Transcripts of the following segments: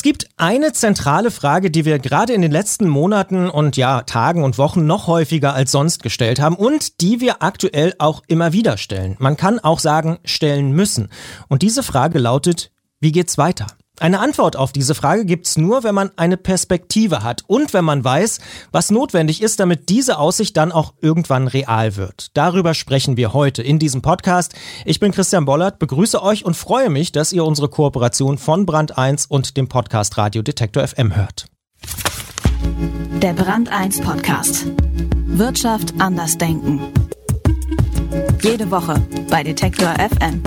gibt eine zentrale Frage, die wir gerade in den letzten Monaten und Tagen und Wochen noch häufiger als sonst gestellt haben und die wir aktuell auch immer wieder stellen. Man kann auch sagen, stellen müssen. Und diese Frage lautet, wie geht's weiter? Eine Antwort auf diese Frage gibt's nur, wenn man eine Perspektive hat und wenn man weiß, was notwendig ist, damit diese Aussicht dann auch irgendwann real wird. Darüber sprechen wir heute in diesem Podcast. Ich bin Christian Bollert, begrüße euch und freue mich, dass ihr unsere Kooperation von Brand 1 und dem Podcast Radio Detektor FM hört. Der Brand 1 Podcast. Wirtschaft anders denken. Jede Woche bei Detektor FM.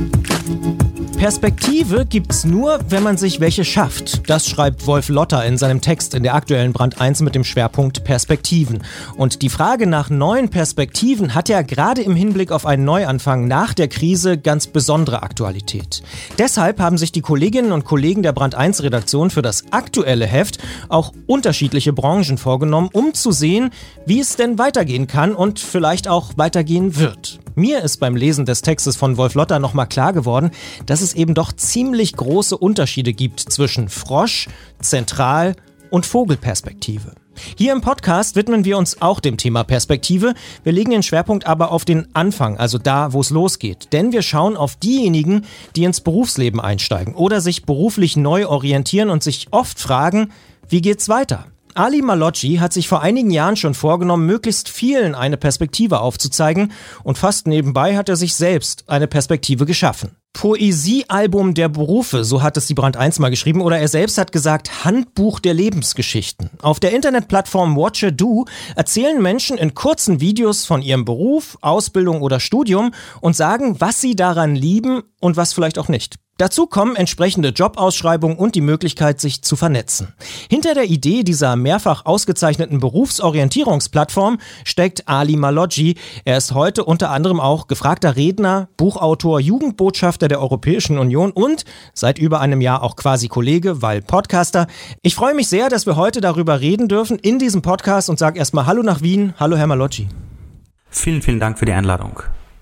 Perspektive gibt's nur, wenn man sich welche schafft. Das schreibt Wolf Lotter in seinem Text in der aktuellen Brand 1 mit dem Schwerpunkt Perspektiven. Und die Frage nach neuen Perspektiven hat ja gerade im Hinblick auf einen Neuanfang nach der Krise ganz besondere Aktualität. Deshalb haben sich die Kolleginnen und Kollegen der Brand 1 Redaktion für das aktuelle Heft auch unterschiedliche Branchen vorgenommen, um zu sehen, wie es denn weitergehen kann und vielleicht auch weitergehen wird. Mir ist beim Lesen des Textes von Wolf Lotter nochmal klar geworden, dass es eben doch ziemlich große Unterschiede gibt zwischen Frosch-, Zentral- und Vogelperspektive. Hier im Podcast widmen wir uns auch dem Thema Perspektive. Wir legen den Schwerpunkt aber auf den Anfang, also da, wo es losgeht. Denn wir schauen auf diejenigen, die ins Berufsleben einsteigen oder sich beruflich neu orientieren und sich oft fragen, wie geht's weiter? Ali Malocci hat sich vor einigen Jahren schon vorgenommen, möglichst vielen eine Perspektive aufzuzeigen und fast nebenbei hat er sich selbst eine Perspektive geschaffen. Poesiealbum der Berufe, so hat es die Brand 1 mal geschrieben, oder er selbst hat gesagt, Handbuch der Lebensgeschichten. Auf der Internetplattform Watcher-Do erzählen Menschen in kurzen Videos von ihrem Beruf, Ausbildung oder Studium und sagen, was sie daran lieben und was vielleicht auch nicht. Dazu kommen entsprechende Jobausschreibungen und die Möglichkeit, sich zu vernetzen. Hinter der Idee dieser mehrfach ausgezeichneten Berufsorientierungsplattform steckt Ali Malocci. Er ist heute unter anderem auch gefragter Redner, Buchautor, Jugendbotschafter der Europäischen Union und seit über einem Jahr auch quasi Kollege, weil Podcaster. Ich freue mich sehr, dass wir heute darüber reden dürfen in diesem Podcast und sage erstmal Hallo nach Wien. Hallo Herr Malocci. Vielen, vielen Dank für die Einladung.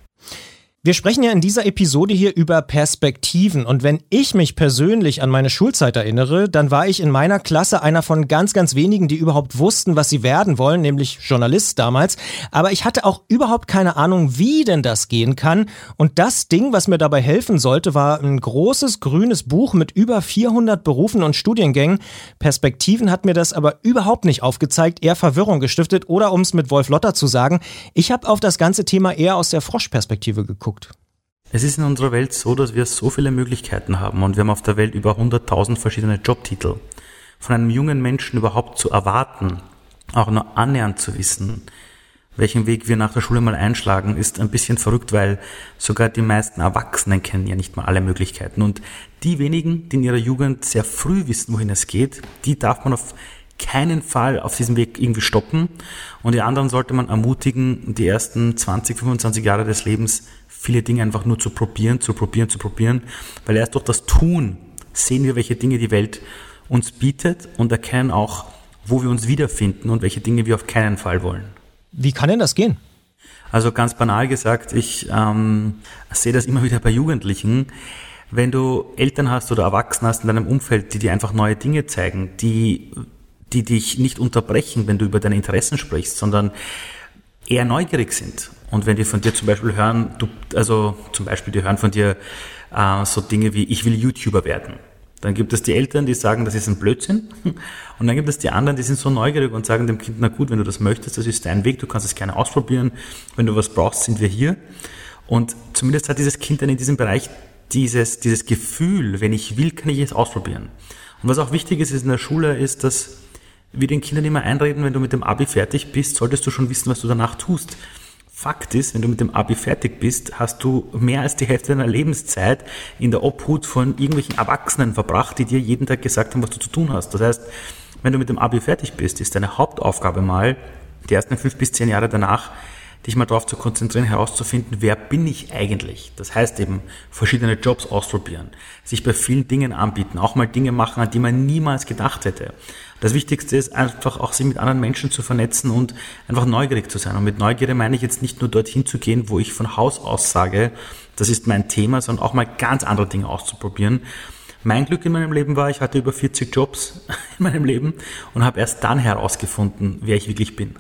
Wir sprechen ja in dieser Episode hier über Perspektiven und wenn ich mich persönlich an meine Schulzeit erinnere, dann war ich in meiner Klasse einer von ganz, ganz wenigen, die überhaupt wussten, was sie werden wollen, nämlich Journalist damals. Aber ich hatte auch überhaupt keine Ahnung, wie denn das gehen kann und das Ding, was mir dabei helfen sollte, war ein großes grünes Buch mit über 400 Berufen und Studiengängen. Perspektiven hat mir das aber überhaupt nicht aufgezeigt, eher Verwirrung gestiftet oder um es mit Wolf Lotter zu sagen, ich habe auf das ganze Thema eher aus der Froschperspektive geguckt. Es ist in unserer Welt so, dass wir so viele Möglichkeiten haben und wir haben auf der Welt über 100.000 verschiedene Jobtitel. Von einem jungen Menschen überhaupt zu erwarten, auch nur annähernd zu wissen, welchen Weg wir nach der Schule mal einschlagen, ist ein bisschen verrückt, weil sogar die meisten Erwachsenen kennen ja nicht mal alle Möglichkeiten. Und die wenigen, die in ihrer Jugend sehr früh wissen, wohin es geht, die darf man auf keinen Fall auf diesem Weg irgendwie stoppen. Und die anderen sollte man ermutigen, die ersten 20, 25 Jahre des Lebens viele Dinge einfach nur zu probieren, weil erst durch das Tun sehen wir, welche Dinge die Welt uns bietet und erkennen auch, wo wir uns wiederfinden und welche Dinge wir auf keinen Fall wollen. Wie kann denn das gehen? Also ganz banal gesagt, ich sehe das immer wieder bei Jugendlichen. Wenn du Eltern hast oder Erwachsene hast in deinem Umfeld, die dir einfach neue Dinge zeigen, die dich nicht unterbrechen, wenn du über deine Interessen sprichst, sondern eher neugierig sind. Und wenn die von dir zum Beispiel hören, die hören von dir so Dinge wie, ich will YouTuber werden. Dann gibt es die Eltern, die sagen, das ist ein Blödsinn. Und dann gibt es die anderen, die sind so neugierig und sagen dem Kind, na gut, wenn du das möchtest, das ist dein Weg, du kannst es gerne ausprobieren. Wenn du was brauchst, sind wir hier. Und zumindest hat dieses Kind dann in diesem Bereich dieses Gefühl, wenn ich will, kann ich es ausprobieren. Und was auch wichtig ist in der Schule, ist, dass wir den Kindern immer einreden, wenn du mit dem Abi fertig bist, solltest du schon wissen, was du danach tust. Fakt ist, wenn du mit dem Abi fertig bist, hast du mehr als die Hälfte deiner Lebenszeit in der Obhut von irgendwelchen Erwachsenen verbracht, die dir jeden Tag gesagt haben, was du zu tun hast. Das heißt, wenn du mit dem Abi fertig bist, ist deine Hauptaufgabe mal, die ersten 5 bis 10 Jahre danach, dich mal darauf zu konzentrieren, herauszufinden, wer bin ich eigentlich? Das heißt eben, verschiedene Jobs ausprobieren, sich bei vielen Dingen anbieten, auch mal Dinge machen, an die man niemals gedacht hätte. Das Wichtigste ist einfach auch, sich mit anderen Menschen zu vernetzen und einfach neugierig zu sein. Und mit Neugierde meine ich jetzt nicht nur dorthin zu gehen, wo ich von Haus aus sage, das ist mein Thema, sondern auch mal ganz andere Dinge auszuprobieren. Mein Glück in meinem Leben war, ich hatte über 40 Jobs in meinem Leben und habe erst dann herausgefunden, wer ich wirklich bin.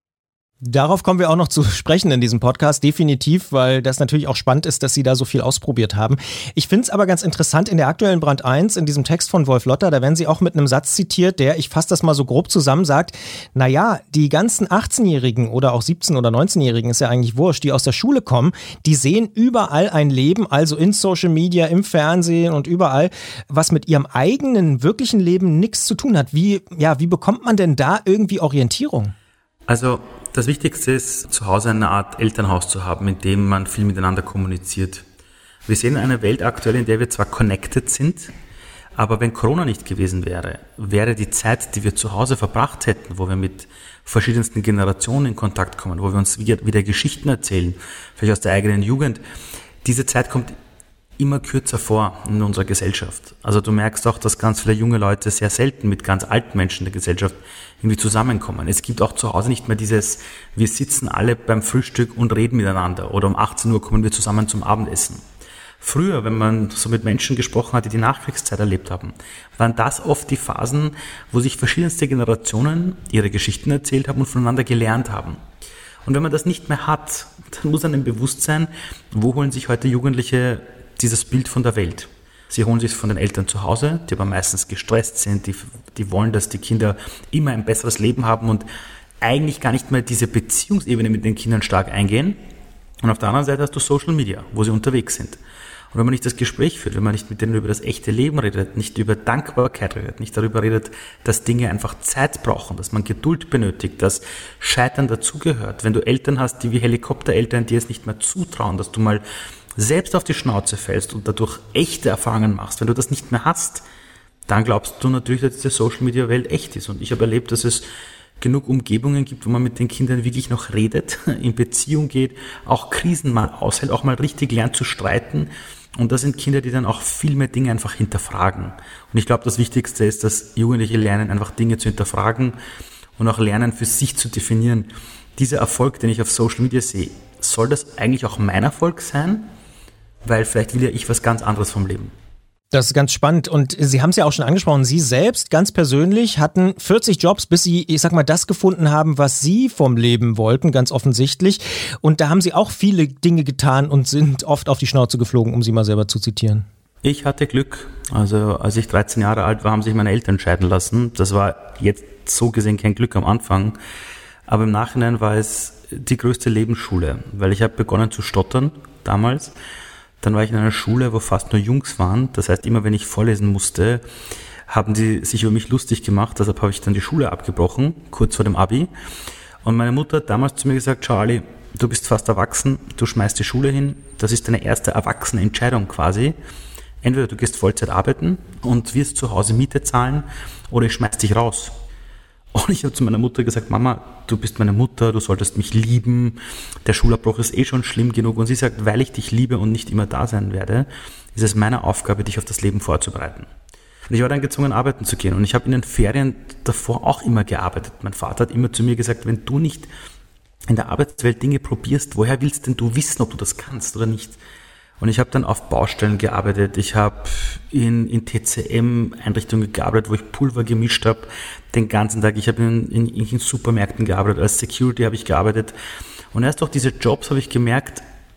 Darauf kommen wir auch noch zu sprechen in diesem Podcast, definitiv, weil das natürlich auch spannend ist, dass Sie da so viel ausprobiert haben. Ich finde es aber ganz interessant, in der aktuellen Brand 1, in diesem Text von Wolf Lotter, da werden Sie auch mit einem Satz zitiert, der, ich fasse das mal so grob zusammen, sagt, naja, die ganzen 18-Jährigen oder auch 17- oder 19-Jährigen, ist ja eigentlich wurscht, die aus der Schule kommen, die sehen überall ein Leben, also in Social Media, im Fernsehen und überall, was mit ihrem eigenen, wirklichen Leben nichts zu tun hat. Wie bekommt man denn da irgendwie Orientierung? Also das Wichtigste ist, zu Hause eine Art Elternhaus zu haben, in dem man viel miteinander kommuniziert. Wir sehen eine Welt aktuell, in der wir zwar connected sind, aber wenn Corona nicht gewesen wäre, wäre die Zeit, die wir zu Hause verbracht hätten, wo wir mit verschiedensten Generationen in Kontakt kommen, wo wir uns wieder Geschichten erzählen, vielleicht aus der eigenen Jugend, diese Zeit kommt immer kürzer vor in unserer Gesellschaft. Also du merkst auch, dass ganz viele junge Leute sehr selten mit ganz alten Menschen der Gesellschaft irgendwie zusammenkommen. Es gibt auch zu Hause nicht mehr dieses, wir sitzen alle beim Frühstück und reden miteinander oder um 18 Uhr kommen wir zusammen zum Abendessen. Früher, wenn man so mit Menschen gesprochen hat, die die Nachkriegszeit erlebt haben, waren das oft die Phasen, wo sich verschiedenste Generationen ihre Geschichten erzählt haben und voneinander gelernt haben. Und wenn man das nicht mehr hat, dann muss einem bewusst sein, wo holen sich heute Jugendliche dieses Bild von der Welt. Sie holen sich von den Eltern zu Hause, die aber meistens gestresst sind, die wollen, dass die Kinder immer ein besseres Leben haben und eigentlich gar nicht mehr diese Beziehungsebene mit den Kindern stark eingehen. Und auf der anderen Seite hast du Social Media, wo sie unterwegs sind. Und wenn man nicht das Gespräch führt, wenn man nicht mit denen über das echte Leben redet, nicht über Dankbarkeit redet, nicht darüber redet, dass Dinge einfach Zeit brauchen, dass man Geduld benötigt, dass Scheitern dazugehört. Wenn du Eltern hast, die wie Helikoptereltern dir es nicht mehr zutrauen, dass du mal selbst auf die Schnauze fällst und dadurch echte Erfahrungen machst, wenn du das nicht mehr hast, dann glaubst du natürlich, dass diese Social-Media-Welt echt ist. Und ich habe erlebt, dass es genug Umgebungen gibt, wo man mit den Kindern wirklich noch redet, in Beziehung geht, auch Krisen mal aushält, auch mal richtig lernt zu streiten. Und das sind Kinder, die dann auch viel mehr Dinge einfach hinterfragen. Und ich glaube, das Wichtigste ist, dass Jugendliche lernen, einfach Dinge zu hinterfragen und auch lernen, für sich zu definieren. Dieser Erfolg, den ich auf Social Media sehe, soll das eigentlich auch mein Erfolg sein? Weil vielleicht will ja ich was ganz anderes vom Leben. Das ist ganz spannend und Sie haben es ja auch schon angesprochen, Sie selbst ganz persönlich hatten 40 Jobs, bis Sie, ich sag mal, das gefunden haben, was Sie vom Leben wollten, ganz offensichtlich. Und da haben Sie auch viele Dinge getan und sind oft auf die Schnauze geflogen, um Sie mal selber zu zitieren. Ich hatte Glück. Also als ich 13 Jahre alt war, haben sich meine Eltern scheiden lassen. Das war jetzt so gesehen kein Glück am Anfang. Aber im Nachhinein war es die größte Lebensschule, weil ich habe begonnen zu stottern damals. Dann war ich in einer Schule, wo fast nur Jungs waren. Das heißt, immer wenn ich vorlesen musste, haben die sich über mich lustig gemacht. Deshalb habe ich dann die Schule abgebrochen, kurz vor dem Abi. Und meine Mutter hat damals zu mir gesagt, schau Ali, du bist fast erwachsen, du schmeißt die Schule hin. Das ist deine erste erwachsene Entscheidung quasi. Entweder du gehst Vollzeit arbeiten und wirst zu Hause Miete zahlen oder ich schmeiß dich raus. Und ich habe zu meiner Mutter gesagt, Mama, du bist meine Mutter, du solltest mich lieben, der Schulabbruch ist eh schon schlimm genug. Und sie sagt, weil ich dich liebe und nicht immer da sein werde, ist es meine Aufgabe, dich auf das Leben vorzubereiten. Und ich war dann gezwungen, arbeiten zu gehen. Und ich habe in den Ferien davor auch immer gearbeitet. Mein Vater hat immer zu mir gesagt, wenn du nicht in der Arbeitswelt Dinge probierst, woher willst denn du wissen, ob du das kannst oder nicht? Und ich habe dann auf Baustellen gearbeitet, ich habe in TCM-Einrichtungen gearbeitet, wo ich Pulver gemischt habe den ganzen Tag. Ich habe in Supermärkten gearbeitet, als Security habe ich gearbeitet. Und erst durch diese Jobs habe ich gemerkt,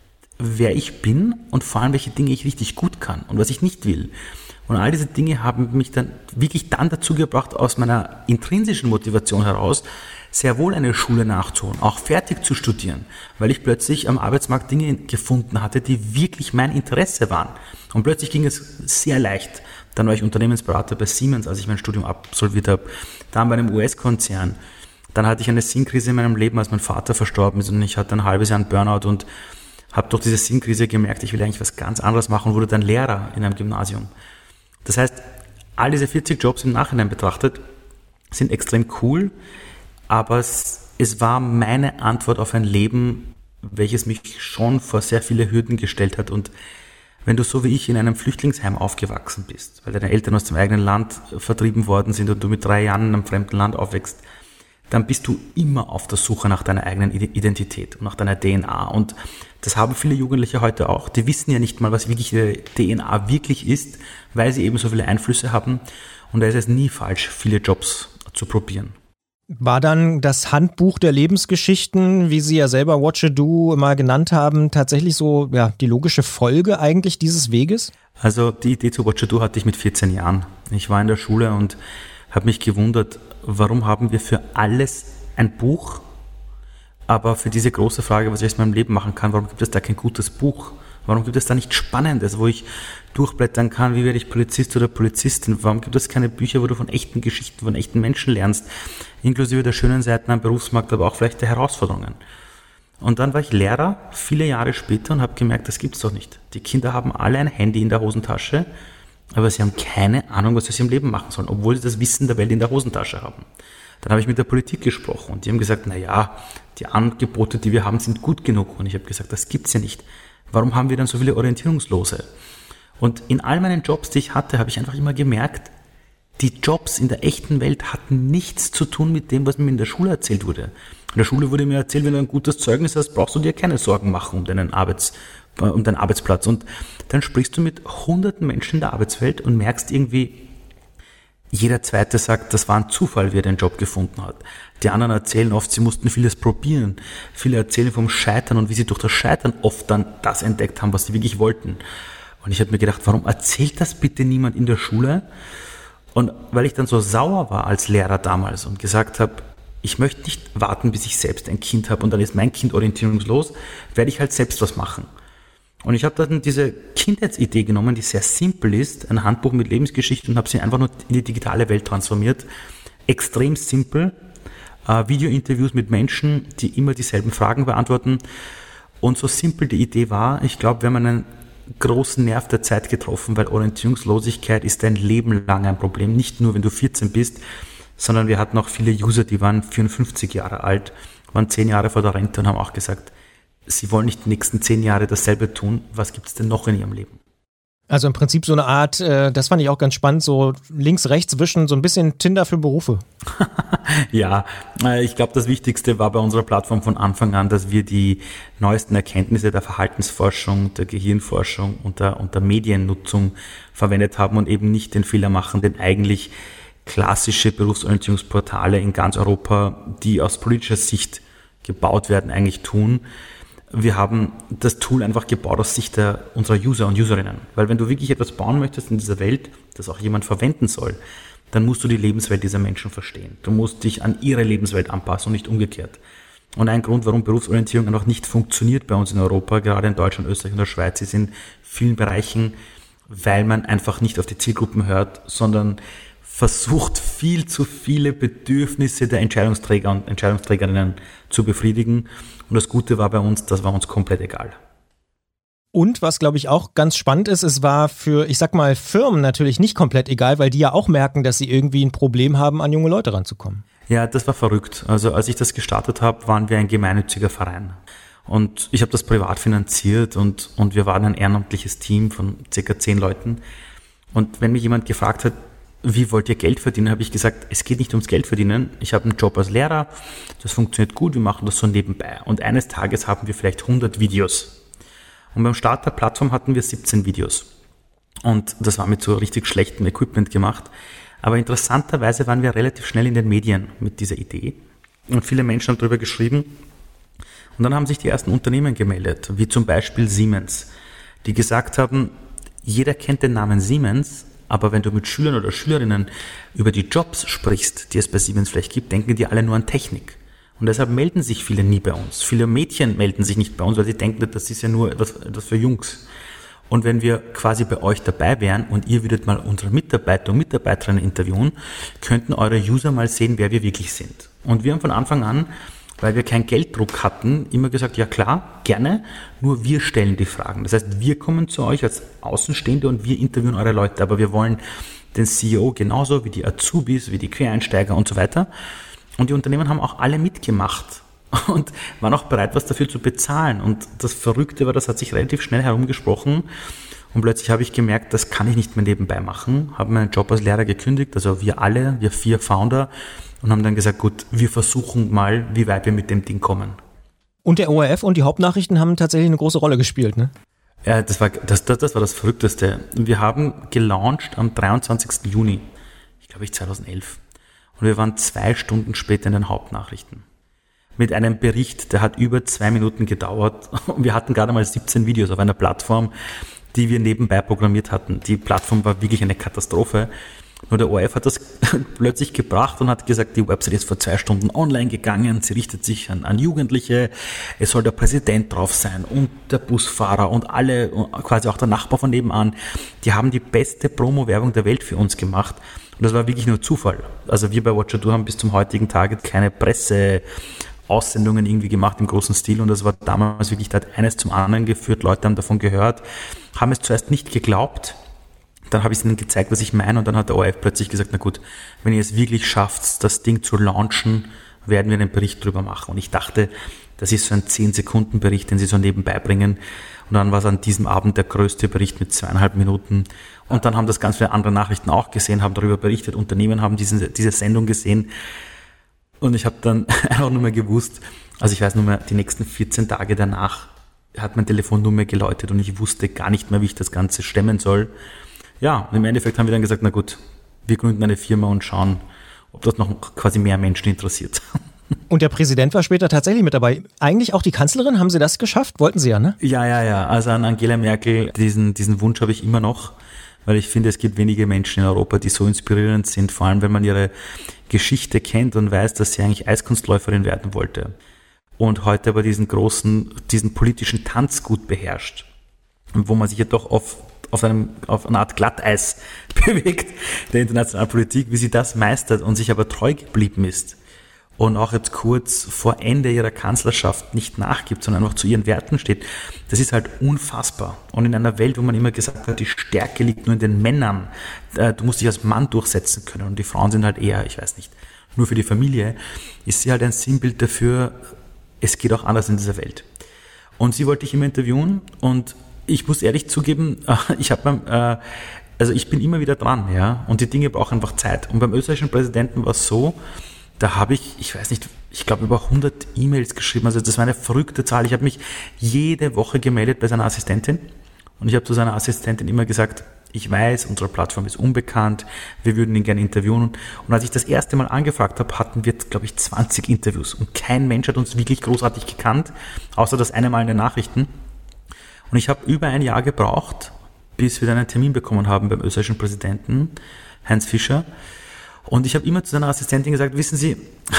wer ich bin und vor allem, welche Dinge ich richtig gut kann und was ich nicht will. Und all diese Dinge haben mich dann wirklich dazu gebracht, aus meiner intrinsischen Motivation heraus, sehr wohl eine Schule nachzuholen, auch fertig zu studieren, weil ich plötzlich am Arbeitsmarkt Dinge gefunden hatte, die wirklich mein Interesse waren. Und plötzlich ging es sehr leicht. Dann war ich Unternehmensberater bei Siemens, als ich mein Studium absolviert habe. Dann bei einem US-Konzern. Dann hatte ich eine Sinnkrise in meinem Leben, als mein Vater verstorben ist und ich hatte ein halbes Jahr einen Burnout und habe durch diese Sinnkrise gemerkt, ich will eigentlich was ganz anderes machen und wurde dann Lehrer in einem Gymnasium. Das heißt, all diese 40 Jobs im Nachhinein betrachtet sind extrem cool, aber es war meine Antwort auf ein Leben, welches mich schon vor sehr viele Hürden gestellt hat. Und wenn du so wie ich in einem Flüchtlingsheim aufgewachsen bist, weil deine Eltern aus dem eigenen Land vertrieben worden sind und du mit 3 Jahren in einem fremden Land aufwächst, dann bist du immer auf der Suche nach deiner eigenen Identität und nach deiner DNA. Und das haben viele Jugendliche heute auch. Die wissen ja nicht mal, was wirklich ihre DNA wirklich ist, weil sie eben so viele Einflüsse haben. Und da ist es nie falsch, viele Jobs zu probieren. War dann das Handbuch der Lebensgeschichten, wie Sie ja selber What You Do mal genannt haben, tatsächlich so die logische Folge eigentlich dieses Weges? Also die Idee zu What You Do hatte ich mit 14 Jahren. Ich war in der Schule und habe mich gewundert, warum haben wir für alles ein Buch, aber für diese große Frage, was ich aus meinem Leben machen kann, warum gibt es da kein gutes Buch? Warum gibt es da nichts Spannendes, wo ich durchblättern kann, wie werde ich Polizist oder Polizistin? Warum gibt es keine Bücher, wo du von echten Geschichten, von echten Menschen lernst, inklusive der schönen Seiten am Berufsmarkt, aber auch vielleicht der Herausforderungen? Und dann war ich Lehrer, viele Jahre später, und habe gemerkt, das gibt's doch nicht. Die Kinder haben alle ein Handy in der Hosentasche, aber sie haben keine Ahnung, was sie aus ihrem Leben machen sollen, obwohl sie das Wissen der Welt in der Hosentasche haben. Dann habe ich mit der Politik gesprochen und die haben gesagt, die Angebote, die wir haben, sind gut genug. Und ich habe gesagt, das gibt's ja nicht. Warum haben wir dann so viele Orientierungslose? Und in all meinen Jobs, die ich hatte, habe ich einfach immer gemerkt, die Jobs in der echten Welt hatten nichts zu tun mit dem, was mir in der Schule erzählt wurde. In der Schule wurde mir erzählt, wenn du ein gutes Zeugnis hast, brauchst du dir keine Sorgen machen um deinen Arbeitsplatz. Und dann sprichst du mit hunderten Menschen in der Arbeitswelt und merkst irgendwie, jeder Zweite sagt, das war ein Zufall, wie er den Job gefunden hat. Die anderen erzählen oft, sie mussten vieles probieren. Viele erzählen vom Scheitern und wie sie durch das Scheitern oft dann das entdeckt haben, was sie wirklich wollten. Und ich habe mir gedacht, warum erzählt das bitte niemand in der Schule? Und weil ich dann so sauer war als Lehrer damals und gesagt habe, ich möchte nicht warten, bis ich selbst ein Kind habe und dann ist mein Kind orientierungslos, werde ich halt selbst was machen. Und ich habe dann diese Kindheitsidee genommen, die sehr simpel ist, ein Handbuch mit Lebensgeschichten, und habe sie einfach nur in die digitale Welt transformiert. Extrem simpel, Videointerviews mit Menschen, die immer dieselben Fragen beantworten. Und so simpel die Idee war, ich glaube, wir haben einen großen Nerv der Zeit getroffen, weil Orientierungslosigkeit ist dein Leben lang ein Problem. Nicht nur, wenn du 14 bist, sondern wir hatten auch viele User, die waren 54 Jahre alt, waren 10 Jahre vor der Rente und haben auch gesagt, sie wollen nicht die nächsten 10 Jahre dasselbe tun. Was gibt es denn noch in ihrem Leben? Also im Prinzip so eine Art, das fand ich auch ganz spannend, so links, rechts wischen, so ein bisschen Tinder für Berufe. Ja, ich glaube, das Wichtigste war bei unserer Plattform von Anfang an, dass wir die neuesten Erkenntnisse der Verhaltensforschung, der Gehirnforschung und der Mediennutzung verwendet haben und eben nicht den Fehler machen, den eigentlich klassische Berufsorientierungsportale in ganz Europa, die aus politischer Sicht gebaut werden, eigentlich tun. Wir haben das Tool einfach gebaut aus Sicht unserer User und Userinnen. Weil wenn du wirklich etwas bauen möchtest in dieser Welt, das auch jemand verwenden soll, dann musst du die Lebenswelt dieser Menschen verstehen. Du musst dich an ihre Lebenswelt anpassen und nicht umgekehrt. Und ein Grund, warum Berufsorientierung einfach nicht funktioniert bei uns in Europa, gerade in Deutschland, Österreich und der Schweiz, ist in vielen Bereichen, weil man einfach nicht auf die Zielgruppen hört, sondern versucht, viel zu viele Bedürfnisse der Entscheidungsträger und Entscheidungsträgerinnen zu befriedigen. Und das Gute war bei uns, das war uns komplett egal. Und was, glaube ich, auch ganz spannend ist, es war für, ich sag mal, Firmen natürlich nicht komplett egal, weil die ja auch merken, dass sie irgendwie ein Problem haben, an junge Leute ranzukommen. Ja, das war verrückt. Also als ich das gestartet habe, waren wir ein gemeinnütziger Verein. Und ich habe das privat finanziert und wir waren ein ehrenamtliches Team von ca. 10 Leuten. Und wenn mich jemand gefragt hat, wie wollt ihr Geld verdienen, habe ich gesagt, es geht nicht ums Geld verdienen. Ich habe einen Job als Lehrer, das funktioniert gut, wir machen das so nebenbei. Und eines Tages haben wir vielleicht 100 Videos. Und beim Start der Plattform hatten wir 17 Videos. Und das war mit so richtig schlechtem Equipment gemacht. Aber interessanterweise waren wir relativ schnell in den Medien mit dieser Idee. Und viele Menschen haben darüber geschrieben. Und dann haben sich die ersten Unternehmen gemeldet, wie zum Beispiel Siemens, die gesagt haben, jeder kennt den Namen Siemens, aber wenn du mit Schülern oder Schülerinnen über die Jobs sprichst, die es bei Siemens vielleicht gibt, denken die alle nur an Technik. Und deshalb melden sich viele nie bei uns. Viele Mädchen melden sich nicht bei uns, weil sie denken, das ist ja nur etwas für Jungs. Und wenn wir quasi bei euch dabei wären und ihr würdet mal unsere Mitarbeiter und Mitarbeiterinnen interviewen, könnten eure User mal sehen, wer wir wirklich sind. Und wir haben von Anfang an, weil wir keinen Gelddruck hatten, immer gesagt, ja klar, gerne, nur wir stellen die Fragen. Das heißt, wir kommen zu euch als Außenstehende und wir interviewen eure Leute, aber wir wollen den CEO genauso wie die Azubis, wie die Quereinsteiger und so weiter. Und die Unternehmen haben auch alle mitgemacht und waren auch bereit, was dafür zu bezahlen. Und das Verrückte war, das hat sich relativ schnell herumgesprochen Und plötzlich habe ich gemerkt, das kann ich nicht mehr nebenbei machen, habe meinen Job als Lehrer gekündigt, also wir 4 Founder, und haben dann gesagt, gut, wir versuchen mal, wie weit wir mit dem Ding kommen. Und der ORF und die Hauptnachrichten haben tatsächlich eine große Rolle gespielt, ne? Ja, das war das Verrückteste. Wir haben gelauncht am 23. Juni, ich glaube 2011. Und wir waren 2 Stunden später in den Hauptnachrichten. Mit einem Bericht, der hat über 2 Minuten gedauert. Und wir hatten gerade mal 17 Videos auf einer Plattform, die wir nebenbei programmiert hatten. Die Plattform war wirklich eine Katastrophe. Nur der ORF hat das plötzlich gebracht und hat gesagt, die Website ist vor 2 Stunden online gegangen, sie richtet sich an Jugendliche, es soll der Präsident drauf sein und der Busfahrer und alle, quasi auch der Nachbar von nebenan, die haben die beste Promo-Werbung der Welt für uns gemacht. Und das war wirklich nur Zufall. Also wir bei Watcher Do haben bis zum heutigen Tage keine Presseaussendungen irgendwie gemacht im großen Stil, und das war damals wirklich, da hat eines zum anderen geführt, Leute haben davon gehört, haben es zuerst nicht geglaubt. Dann habe ich es ihnen gezeigt, was ich meine, und dann hat der ORF plötzlich gesagt, na gut, wenn ihr es wirklich schafft, das Ding zu launchen, werden wir einen Bericht drüber machen. Und ich dachte, das ist so ein 10-Sekunden-Bericht, den sie so nebenbei bringen. Und dann war es an diesem Abend der größte Bericht mit 2,5 Minuten. Und dann haben das ganz viele andere Nachrichten auch gesehen, haben darüber berichtet, Unternehmen haben diese Sendung gesehen. Und ich habe dann einfach nur mehr gewusst, also ich weiß nur mehr, die nächsten 14 Tage danach hat mein Telefon nur mehr geläutet und ich wusste gar nicht mehr, wie ich das Ganze stemmen soll. Ja, und im Endeffekt haben wir dann gesagt, na gut, wir gründen eine Firma und schauen, ob das noch quasi mehr Menschen interessiert. Und der Präsident war später tatsächlich mit dabei. Eigentlich auch die Kanzlerin, haben Sie das geschafft? Wollten Sie ja, ne? Ja. Also an Angela Merkel, diesen Wunsch habe ich immer noch, weil ich finde, es gibt wenige Menschen in Europa, die so inspirierend sind, vor allem wenn man ihre Geschichte kennt und weiß, dass sie eigentlich Eiskunstläuferin werden wollte. Und heute aber diesen politischen Tanz gut beherrscht. Und wo man sich ja doch auf einer Art Glatteis bewegt, der internationalen Politik, wie sie das meistert und sich aber treu geblieben ist und auch jetzt kurz vor Ende ihrer Kanzlerschaft nicht nachgibt, sondern einfach zu ihren Werten steht, das ist halt unfassbar. Und in einer Welt, wo man immer gesagt hat, die Stärke liegt nur in den Männern, du musst dich als Mann durchsetzen können und die Frauen sind halt eher, ich weiß nicht, nur für die Familie, ist sie halt ein Sinnbild dafür, es geht auch anders in dieser Welt. Und sie wollte ich immer interviewen, und ich muss ehrlich zugeben, ich bin immer wieder dran, ja, und die Dinge brauchen einfach Zeit. Und beim österreichischen Präsidenten war es so, da habe ich weiß nicht, ich glaube über 100 E-Mails geschrieben, also das war eine verrückte Zahl. Ich habe mich jede Woche gemeldet bei seiner Assistentin, und ich habe zu seiner Assistentin immer gesagt, ich weiß, unsere Plattform ist unbekannt, wir würden ihn gerne interviewen. Und als ich das erste Mal angefragt habe, hatten wir, glaube ich, 20 Interviews, und kein Mensch hat uns wirklich großartig gekannt, außer das eine Mal in den Nachrichten. Und ich habe über ein Jahr gebraucht, bis wir dann einen Termin bekommen haben beim österreichischen Präsidenten, Heinz Fischer. Und ich habe immer zu seiner Assistentin gesagt, wissen Sie,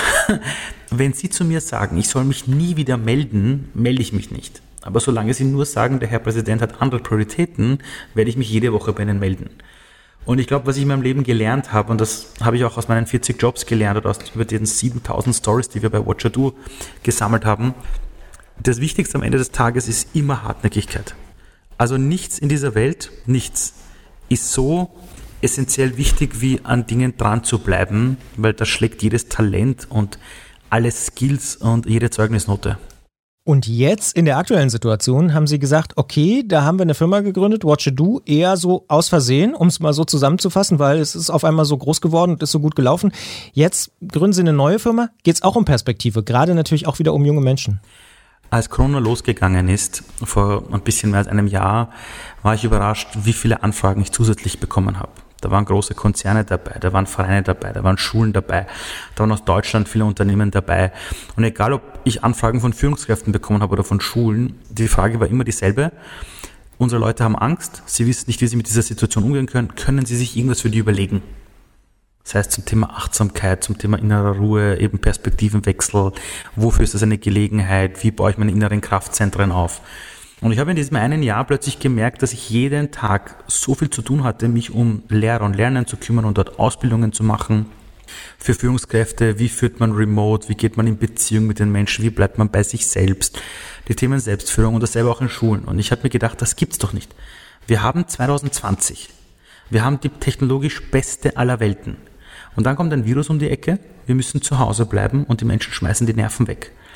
wenn Sie zu mir sagen, ich soll mich nie wieder melden, melde ich mich nicht. Aber solange Sie nur sagen, der Herr Präsident hat andere Prioritäten, werde ich mich jede Woche bei Ihnen melden. Und ich glaube, was ich in meinem Leben gelernt habe, und das habe ich auch aus meinen 40 Jobs gelernt oder über den 7000 Stories, die wir bei Watcher Do gesammelt haben, das Wichtigste am Ende des Tages ist immer Hartnäckigkeit. Also nichts in dieser Welt, nichts, ist so essentiell wichtig, wie an Dingen dran zu bleiben, weil das schlägt jedes Talent und alle Skills und jede Zeugnisnote. Und jetzt in der aktuellen Situation haben Sie gesagt, okay, da haben wir eine Firma gegründet, Watcher Do, eher so aus Versehen, um es mal so zusammenzufassen, weil es ist auf einmal so groß geworden und ist so gut gelaufen. Jetzt gründen Sie eine neue Firma, geht es auch um Perspektive, gerade natürlich auch wieder um junge Menschen. Als Corona losgegangen ist, vor ein bisschen mehr als einem Jahr, war ich überrascht, wie viele Anfragen ich zusätzlich bekommen habe. Da waren große Konzerne dabei, da waren Vereine dabei, da waren Schulen dabei, da waren aus Deutschland viele Unternehmen dabei. Und egal, ob ich Anfragen von Führungskräften bekommen habe oder von Schulen, die Frage war immer dieselbe. Unsere Leute haben Angst, sie wissen nicht, wie sie mit dieser Situation umgehen können. Können sie sich irgendwas für die überlegen? Das heißt zum Thema Achtsamkeit, zum Thema innerer Ruhe, eben Perspektivenwechsel, wofür ist das eine Gelegenheit, wie baue ich meine inneren Kraftzentren auf? Und ich habe in diesem einen Jahr plötzlich gemerkt, dass ich jeden Tag so viel zu tun hatte, mich um Lehrer und Lernen zu kümmern und dort Ausbildungen zu machen für Führungskräfte. Wie führt man remote? Wie geht man in Beziehung mit den Menschen? Wie bleibt man bei sich selbst? Die Themen Selbstführung und dasselbe auch in Schulen. Und ich habe mir gedacht, das gibt's doch nicht. Wir haben 2020. Wir haben die technologisch beste aller Welten. Und dann kommt ein Virus um die Ecke. Wir müssen zu Hause bleiben und die Menschen schmeißen die Nerven weg.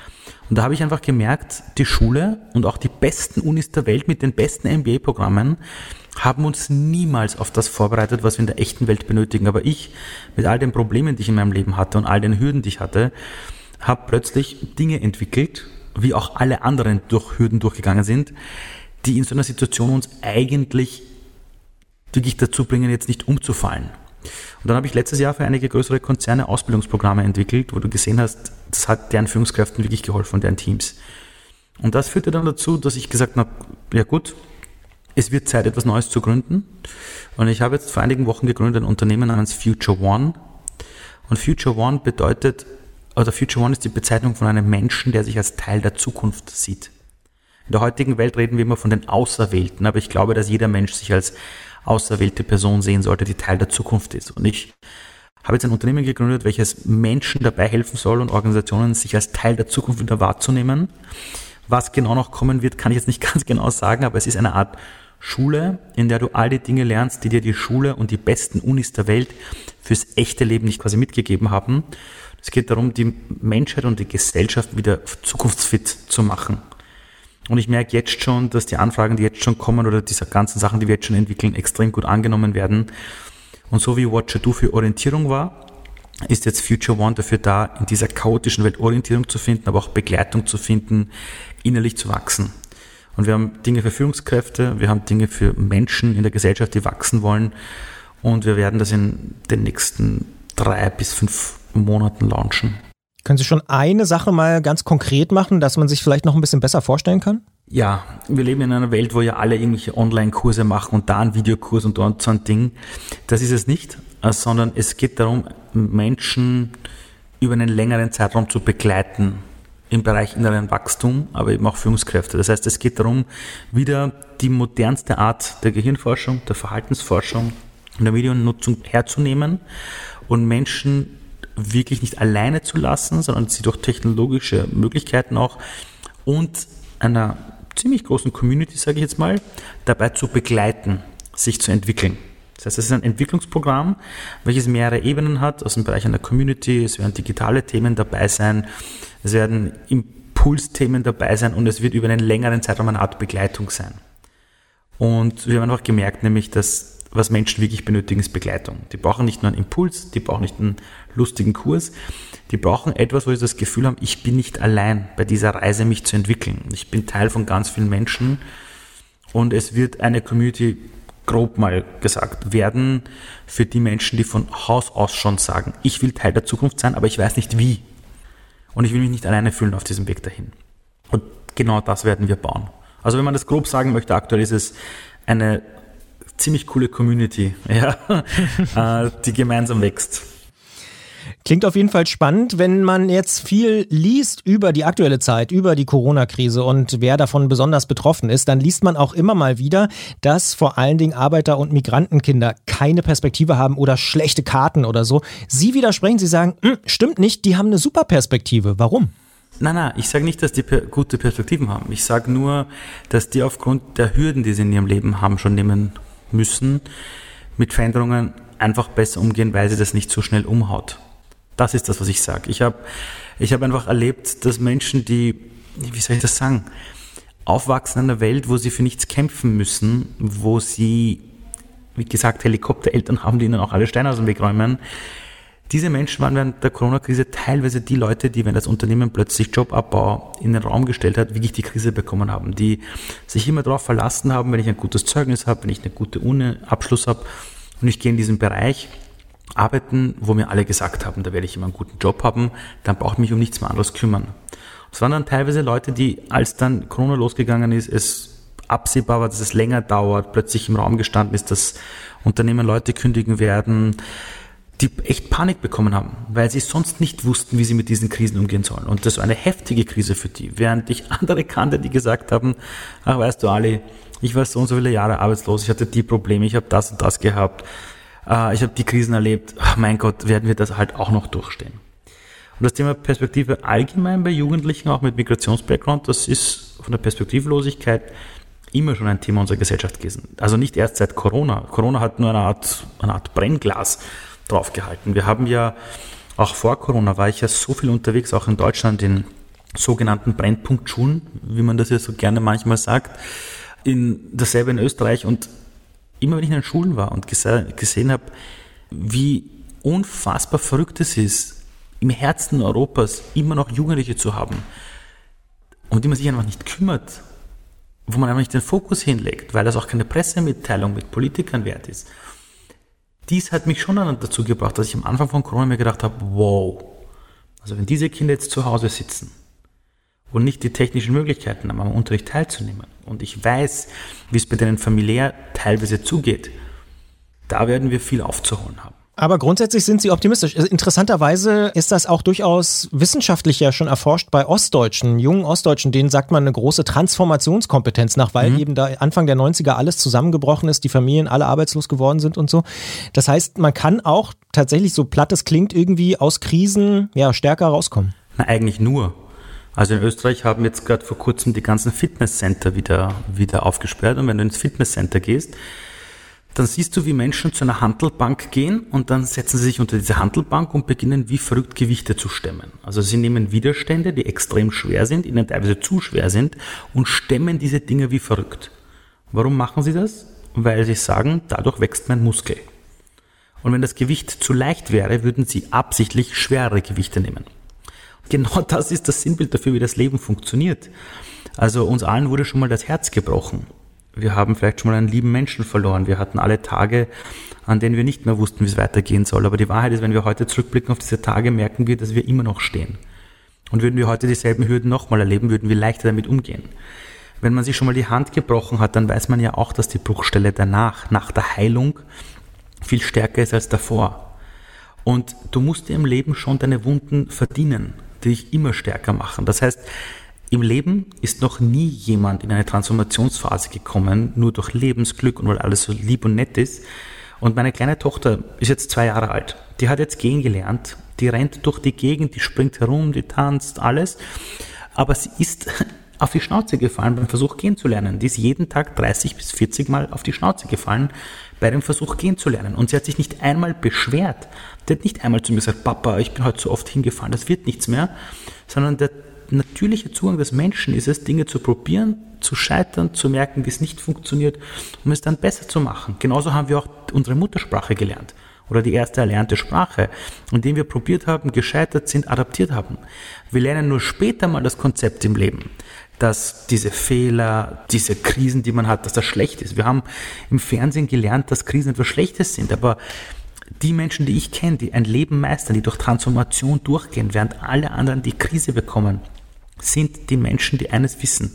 Und da habe ich einfach gemerkt, die Schule und auch die besten Unis der Welt mit den besten MBA-Programmen haben uns niemals auf das vorbereitet, was wir in der echten Welt benötigen. Aber ich, mit all den Problemen, die ich in meinem Leben hatte und all den Hürden, die ich hatte, habe plötzlich Dinge entwickelt, wie auch alle anderen durch Hürden durchgegangen sind, die in so einer Situation uns eigentlich wirklich dazu bringen, jetzt nicht umzufallen. Und dann habe ich letztes Jahr für einige größere Konzerne Ausbildungsprogramme entwickelt, wo du gesehen hast, das hat deren Führungskräften wirklich geholfen, deren Teams. Und das führte dann dazu, dass ich gesagt habe, ja gut, es wird Zeit, etwas Neues zu gründen. Und ich habe jetzt vor einigen Wochen gegründet ein Unternehmen namens Future One. Und Future One Future One ist die Bezeichnung von einem Menschen, der sich als Teil der Zukunft sieht. In der heutigen Welt reden wir immer von den Auserwählten, aber ich glaube, dass jeder Mensch sich als auserwählte Person sehen sollte, die Teil der Zukunft ist. Und ich habe jetzt ein Unternehmen gegründet, welches Menschen dabei helfen soll und Organisationen, sich als Teil der Zukunft wieder wahrzunehmen. Was genau noch kommen wird, kann ich jetzt nicht ganz genau sagen, aber es ist eine Art Schule, in der du all die Dinge lernst, die dir die Schule und die besten Unis der Welt fürs echte Leben nicht quasi mitgegeben haben. Es geht darum, die Menschheit und die Gesellschaft wieder zukunftsfit zu machen. Und ich merke jetzt schon, dass die Anfragen, die jetzt schon kommen oder diese ganzen Sachen, die wir jetzt schon entwickeln, extrem gut angenommen werden. Und so wie What You Do für Orientierung war, ist jetzt Future One dafür da, in dieser chaotischen Welt Orientierung zu finden, aber auch Begleitung zu finden, innerlich zu wachsen. Und wir haben Dinge für Führungskräfte, wir haben Dinge für Menschen in der Gesellschaft, die wachsen wollen. Und wir werden das in den nächsten 3 bis 5 Monaten launchen. Können Sie schon eine Sache mal ganz konkret machen, dass man sich vielleicht noch ein bisschen besser vorstellen kann? Ja, wir leben in einer Welt, wo ja alle irgendwelche Online-Kurse machen und da ein Videokurs und dort so ein Ding. Das ist es nicht, sondern es geht darum, Menschen über einen längeren Zeitraum zu begleiten im Bereich inneren Wachstum, aber eben auch Führungskräfte. Das heißt, es geht darum, wieder die modernste Art der Gehirnforschung, der Verhaltensforschung und der Mediennutzung herzunehmen und Menschen wirklich nicht alleine zu lassen, sondern sie durch technologische Möglichkeiten auch und einer ziemlich großen Community, sage ich jetzt mal, dabei zu begleiten, sich zu entwickeln. Das heißt, es ist ein Entwicklungsprogramm, welches mehrere Ebenen hat, aus dem Bereich einer Community, es werden digitale Themen dabei sein, es werden Impulsthemen dabei sein und es wird über einen längeren Zeitraum eine Art Begleitung sein. Und wir haben einfach gemerkt, nämlich, dass was Menschen wirklich benötigen, ist Begleitung. Die brauchen nicht nur einen Impuls, die brauchen nicht einen lustigen Kurs, die brauchen etwas, wo sie das Gefühl haben, ich bin nicht allein bei dieser Reise, mich zu entwickeln. Ich bin Teil von ganz vielen Menschen und es wird eine Community, grob mal gesagt, werden für die Menschen, die von Haus aus schon sagen, ich will Teil der Zukunft sein, aber ich weiß nicht wie. Und ich will mich nicht alleine fühlen auf diesem Weg dahin. Und genau das werden wir bauen. Also wenn man das grob sagen möchte, aktuell ist es eine ziemlich coole Community, ja, die gemeinsam wächst. Klingt auf jeden Fall spannend, wenn man jetzt viel liest über die aktuelle Zeit, über die Corona-Krise und wer davon besonders betroffen ist, dann liest man auch immer mal wieder, dass vor allen Dingen Arbeiter- und Migrantenkinder keine Perspektive haben oder schlechte Karten oder so. Sie widersprechen, Sie sagen, stimmt nicht, die haben eine super Perspektive. Warum? Nein, ich sage nicht, dass die gute Perspektiven haben. Ich sage nur, dass die aufgrund der Hürden, die sie in ihrem Leben haben, schon nehmen müssen, mit Veränderungen einfach besser umgehen, weil sie das nicht so schnell umhaut. Das ist das, was ich sage. Ich hab einfach erlebt, dass Menschen, die, wie soll ich das sagen, aufwachsen in einer Welt, wo sie für nichts kämpfen müssen, wo sie, wie gesagt, Helikoptereltern haben, die ihnen auch alle Steine aus dem Weg räumen. Diese Menschen waren während der Corona-Krise teilweise die Leute, die, wenn das Unternehmen plötzlich Jobabbau in den Raum gestellt hat, wirklich die Krise bekommen haben, die sich immer darauf verlassen haben, wenn ich ein gutes Zeugnis habe, wenn ich eine gute Uni-Abschluss habe und ich gehe in diesen Bereich arbeiten, wo mir alle gesagt haben, da werde ich immer einen guten Job haben, dann brauche ich mich um nichts mehr anderes kümmern. Es waren dann teilweise Leute, die, als dann Corona losgegangen ist, es absehbar war, dass es länger dauert, plötzlich im Raum gestanden ist, dass Unternehmen Leute kündigen werden, die echt Panik bekommen haben, weil sie sonst nicht wussten, wie sie mit diesen Krisen umgehen sollen. Und das war eine heftige Krise für die. Während ich andere kannte, die gesagt haben, ach weißt du Ali, ich war so und so viele Jahre arbeitslos, ich hatte die Probleme, ich habe das und das gehabt, ich habe die Krisen erlebt, ach mein Gott, werden wir das halt auch noch durchstehen. Und das Thema Perspektive allgemein bei Jugendlichen, auch mit Migrationsbackground, das ist von der Perspektivlosigkeit immer schon ein Thema unserer Gesellschaft gewesen. Also nicht erst seit Corona. Corona hat nur eine Art Brennglas draufgehalten. Wir haben ja, auch vor Corona war ich ja so viel unterwegs, auch in Deutschland, in sogenannten Brennpunktschulen, wie man das ja so gerne manchmal sagt, dasselbe in Österreich. Und immer wenn ich in den Schulen war und gesehen habe, wie unfassbar verrückt es ist, im Herzen Europas immer noch Jugendliche zu haben, um die man sich einfach nicht kümmert, wo man einfach nicht den Fokus hinlegt, weil das auch keine Pressemitteilung mit Politikern wert ist. Dies hat mich schon dazu gebracht, dass ich am Anfang von Corona mir gedacht habe, wow, also wenn diese Kinder jetzt zu Hause sitzen und nicht die technischen Möglichkeiten haben, am Unterricht teilzunehmen, und ich weiß, wie es bei denen familiär teilweise zugeht, da werden wir viel aufzuholen haben. Aber grundsätzlich sind Sie optimistisch. Interessanterweise ist das auch durchaus wissenschaftlich ja schon erforscht bei Ostdeutschen, jungen Ostdeutschen, denen sagt man eine große Transformationskompetenz nach, weil eben da Anfang der 90er alles zusammengebrochen ist, die Familien alle arbeitslos geworden sind und so. Das heißt, man kann auch tatsächlich, so platt es klingt, irgendwie aus Krisen stärker rauskommen. Na, eigentlich nur. Also in Österreich haben jetzt gerade vor kurzem die ganzen Fitnesscenter wieder aufgesperrt, und wenn du ins Fitnesscenter gehst, dann siehst du, wie Menschen zu einer Hantelbank gehen, und dann setzen sie sich unter diese Hantelbank und beginnen wie verrückt Gewichte zu stemmen. Also sie nehmen Widerstände, die extrem schwer sind, ihnen teilweise zu schwer sind, und stemmen diese Dinge wie verrückt. Warum machen sie das? Weil sie sagen, dadurch wächst mein Muskel. Und wenn das Gewicht zu leicht wäre, würden sie absichtlich schwerere Gewichte nehmen. Genau das ist das Sinnbild dafür, wie das Leben funktioniert. Also uns allen wurde schon mal das Herz gebrochen. Wir haben vielleicht schon mal einen lieben Menschen verloren. Wir hatten alle Tage, an denen wir nicht mehr wussten, wie es weitergehen soll. Aber die Wahrheit ist, wenn wir heute zurückblicken auf diese Tage, merken wir, dass wir immer noch stehen. Und würden wir heute dieselben Hürden nochmal erleben, würden wir leichter damit umgehen. Wenn man sich schon mal die Hand gebrochen hat, dann weiß man ja auch, dass die Bruchstelle danach, nach der Heilung, viel stärker ist als davor. Und du musst dir im Leben schon deine Wunden verdienen, die dich immer stärker machen. Das heißt, im Leben ist noch nie jemand in eine Transformationsphase gekommen, nur durch Lebensglück und weil alles so lieb und nett ist. Und meine kleine Tochter ist jetzt 2 Jahre alt. Die hat jetzt gehen gelernt. Die rennt durch die Gegend, die springt herum, die tanzt, alles. Aber sie ist auf die Schnauze gefallen beim Versuch gehen zu lernen. Die ist jeden Tag 30 bis 40 Mal auf die Schnauze gefallen bei dem Versuch gehen zu lernen. Und sie hat sich nicht einmal beschwert. Die hat nicht einmal zu mir gesagt, Papa, ich bin heute so oft hingefallen, das wird nichts mehr. Sondern der natürliche Zugang des Menschen ist es, Dinge zu probieren, zu scheitern, zu merken, wie es nicht funktioniert, um es dann besser zu machen. Genauso haben wir auch unsere Muttersprache gelernt oder die erste erlernte Sprache, indem wir probiert haben, gescheitert sind, adaptiert haben. Wir lernen nur später mal das Konzept im Leben, dass diese Fehler, diese Krisen, die man hat, dass das schlecht ist. Wir haben im Fernsehen gelernt, dass Krisen etwas Schlechtes sind, aber die Menschen, die ich kenne, die ein Leben meistern, die durch Transformation durchgehen, während alle anderen die Krise bekommen, sind die Menschen, die eines wissen.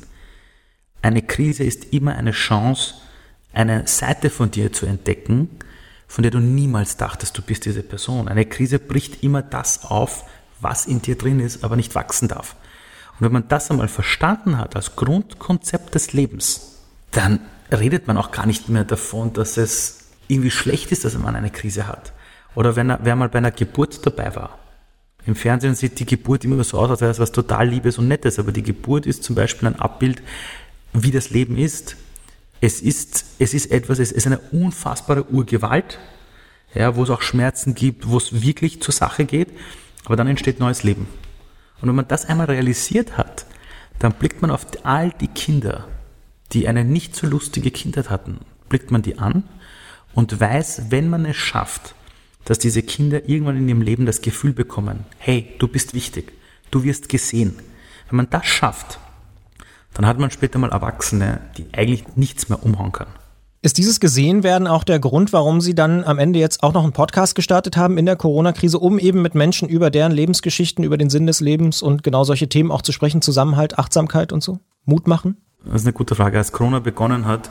Eine Krise ist immer eine Chance, eine Seite von dir zu entdecken, von der du niemals dachtest, du bist diese Person. Eine Krise bricht immer das auf, was in dir drin ist, aber nicht wachsen darf. Und wenn man das einmal verstanden hat als Grundkonzept des Lebens, dann redet man auch gar nicht mehr davon, dass es irgendwie schlecht ist, dass man eine Krise hat. Oder wer mal bei einer Geburt dabei war. Im Fernsehen sieht die Geburt immer so aus, als wäre es was total Liebes und Nettes, aber die Geburt ist zum Beispiel ein Abbild, wie das Leben ist. Es ist eine unfassbare Urgewalt, ja, wo es auch Schmerzen gibt, wo es wirklich zur Sache geht, aber dann entsteht neues Leben. Und wenn man das einmal realisiert hat, dann blickt man auf all die Kinder, die eine nicht so lustige Kindheit hatten, blickt man die an und weiß, wenn man es schafft, dass diese Kinder irgendwann in ihrem Leben das Gefühl bekommen, hey, du bist wichtig, du wirst gesehen. Wenn man das schafft, dann hat man später mal Erwachsene, die eigentlich nichts mehr umhauen können. Ist dieses Gesehenwerden auch der Grund, warum Sie dann am Ende jetzt auch noch einen Podcast gestartet haben in der Corona-Krise, um eben mit Menschen über deren Lebensgeschichten, über den Sinn des Lebens und genau solche Themen auch zu sprechen, Zusammenhalt, Achtsamkeit und so? Mut machen? Das ist eine gute Frage. Als Corona begonnen hat,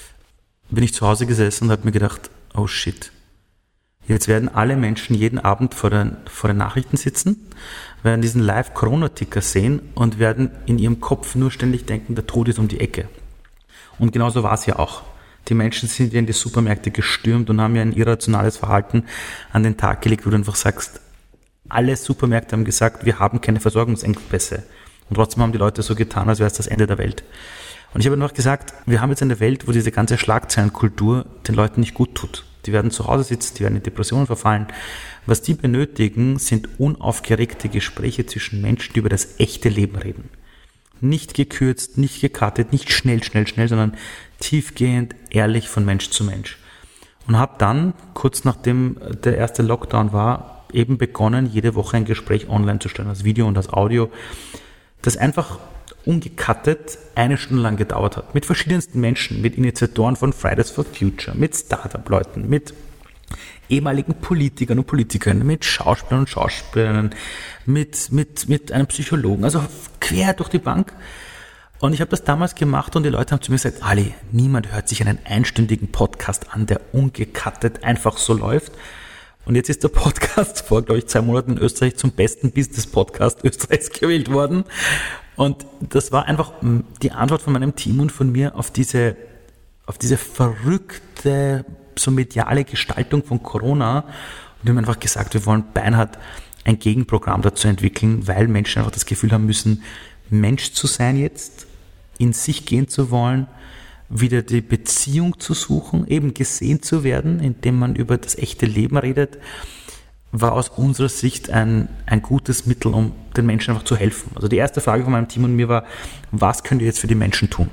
bin ich zu Hause gesessen und habe mir gedacht, oh shit, jetzt werden alle Menschen jeden Abend vor den Nachrichten sitzen, werden diesen Live-Corona-Ticker sehen und werden in ihrem Kopf nur ständig denken, der Tod ist um die Ecke. Und genauso war es ja auch. Die Menschen sind ja in die Supermärkte gestürmt und haben ja ein irrationales Verhalten an den Tag gelegt, wo du einfach sagst, alle Supermärkte haben gesagt, wir haben keine Versorgungsengpässe. Und trotzdem haben die Leute so getan, als wäre es das Ende der Welt. Und ich habe einfach gesagt, wir haben jetzt eine Welt, wo diese ganze Schlagzeilenkultur den Leuten nicht gut tut. Die werden zu Hause sitzen, die werden in Depressionen verfallen. Was die benötigen, sind unaufgeregte Gespräche zwischen Menschen, die über das echte Leben reden. Nicht gekürzt, nicht gecuttet, nicht schnell, sondern tiefgehend, ehrlich von Mensch zu Mensch. Und habe dann, kurz nachdem der erste Lockdown war, eben begonnen, jede Woche ein Gespräch online zu stellen, als Video und als Audio, das einfach ungecuttet 1 Stunde lang gedauert hat. Mit verschiedensten Menschen, mit Initiatoren von Fridays for Future, mit Startup-Leuten, mit ehemaligen Politikern und Politikerinnen, mit Schauspielern und Schauspielerinnen, mit einem Psychologen, also quer durch die Bank. Und ich habe das damals gemacht und die Leute haben zu mir gesagt, Ali, niemand hört sich einen einstündigen Podcast an, der ungecuttet einfach so läuft. Und jetzt ist der Podcast vor, glaube ich, 2 Monaten in Österreich zum besten Business-Podcast Österreichs gewählt worden. Und das war einfach die Antwort von meinem Team und von mir auf diese verrückte, so mediale Gestaltung von Corona. Und wir haben einfach gesagt, wir wollen beinhart ein Gegenprogramm dazu entwickeln, weil Menschen einfach das Gefühl haben müssen, Mensch zu sein jetzt, in sich gehen zu wollen, wieder die Beziehung zu suchen, eben gesehen zu werden, indem man über das echte Leben redet, war aus unserer Sicht ein gutes Mittel, um den Menschen einfach zu helfen. Also die erste Frage von meinem Team und mir war, was könnt ihr jetzt für die Menschen tun?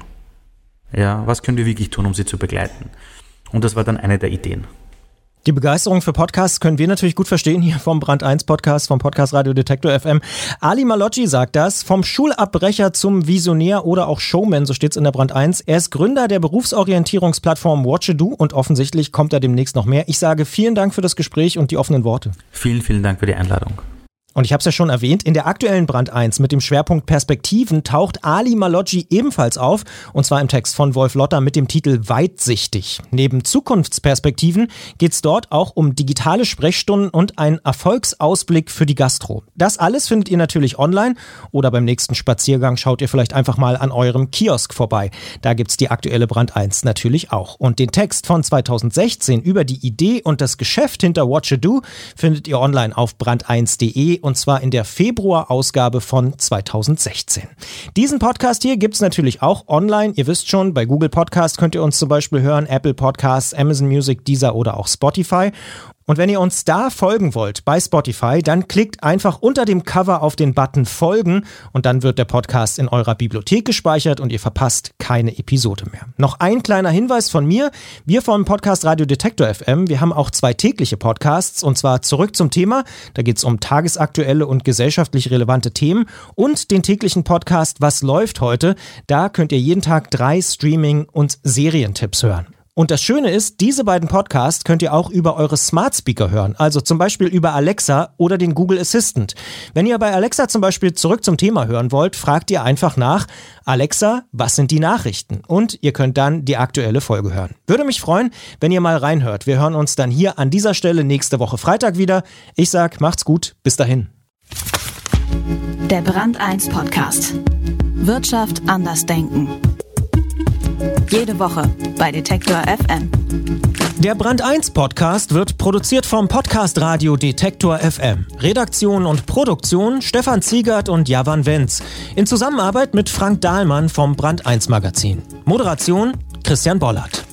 Ja, was könnt ihr wirklich tun, um sie zu begleiten? Und das war dann eine der Ideen. Die Begeisterung für Podcasts können wir natürlich gut verstehen hier vom Brand 1 Podcast, vom Podcast Radio Detektor FM. Ali Malocci sagt das, vom Schulabbrecher zum Visionär oder auch Showman, so steht's in der Brand 1. Er ist Gründer der Berufsorientierungsplattform Watcha-Do und offensichtlich kommt da demnächst noch mehr. Ich sage vielen Dank für das Gespräch und die offenen Worte. Vielen, vielen Dank für die Einladung. Und ich habe es ja schon erwähnt, in der aktuellen Brand 1 mit dem Schwerpunkt Perspektiven taucht Ali Malocci ebenfalls auf, und zwar im Text von Wolf Lotter mit dem Titel Weitsichtig. Neben Zukunftsperspektiven geht es dort auch um digitale Sprechstunden und einen Erfolgsausblick für die Gastro. Das alles findet ihr natürlich online oder beim nächsten Spaziergang schaut ihr vielleicht einfach mal an eurem Kiosk vorbei. Da gibt's die aktuelle Brand 1 natürlich auch. Und den Text von 2016 über die Idee und das Geschäft hinter Watcha-Do findet ihr online auf brand1.de. Und zwar in der Februar-Ausgabe von 2016. Diesen Podcast hier gibt's natürlich auch online. Ihr wisst schon, bei Google Podcast könnt ihr uns zum Beispiel hören, Apple Podcasts, Amazon Music, Deezer oder auch Spotify. Und wenn ihr uns da folgen wollt bei Spotify, dann klickt einfach unter dem Cover auf den Button Folgen und dann wird der Podcast in eurer Bibliothek gespeichert und ihr verpasst keine Episode mehr. Noch ein kleiner Hinweis von mir. Wir vom Podcast Radio Detektor FM, wir haben auch 2 tägliche Podcasts und zwar Zurück zum Thema. Da geht es um tagesaktuelle und gesellschaftlich relevante Themen und den täglichen Podcast Was läuft heute? Da könnt ihr jeden Tag 3 Streaming- und Serientipps hören. Und das Schöne ist, diese beiden Podcasts könnt ihr auch über eure Smart Speaker hören, also zum Beispiel über Alexa oder den Google Assistant. Wenn ihr bei Alexa zum Beispiel Zurück zum Thema hören wollt, fragt ihr einfach nach, Alexa, was sind die Nachrichten? Und ihr könnt dann die aktuelle Folge hören. Würde mich freuen, wenn ihr mal reinhört. Wir hören uns dann hier an dieser Stelle nächste Woche Freitag wieder. Ich sag, macht's gut, bis dahin. Der Brand 1 Podcast. Wirtschaft anders denken. Jede Woche bei Detektor FM. Der Brand 1 Podcast wird produziert vom Podcast Radio Detektor FM. Redaktion und Produktion Stefan Ziegert und Javan Wenz. In Zusammenarbeit mit Frank Dahlmann vom Brand 1 Magazin. Moderation Christian Bollert.